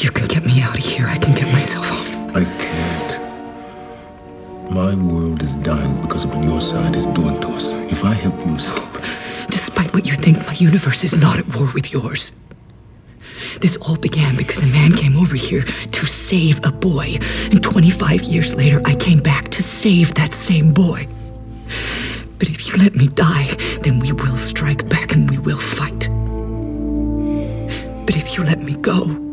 If you can get me out of here, I can get myself home. I can't. My world is dying because of what your side is doing to us. If I help you escape... Despite what you think, my universe is not at war with yours. This all began because a man came over here to save a boy. And 25 years later, I came back to save that same boy. But if you let me die, then we will strike back and we will fight. But if you let me go...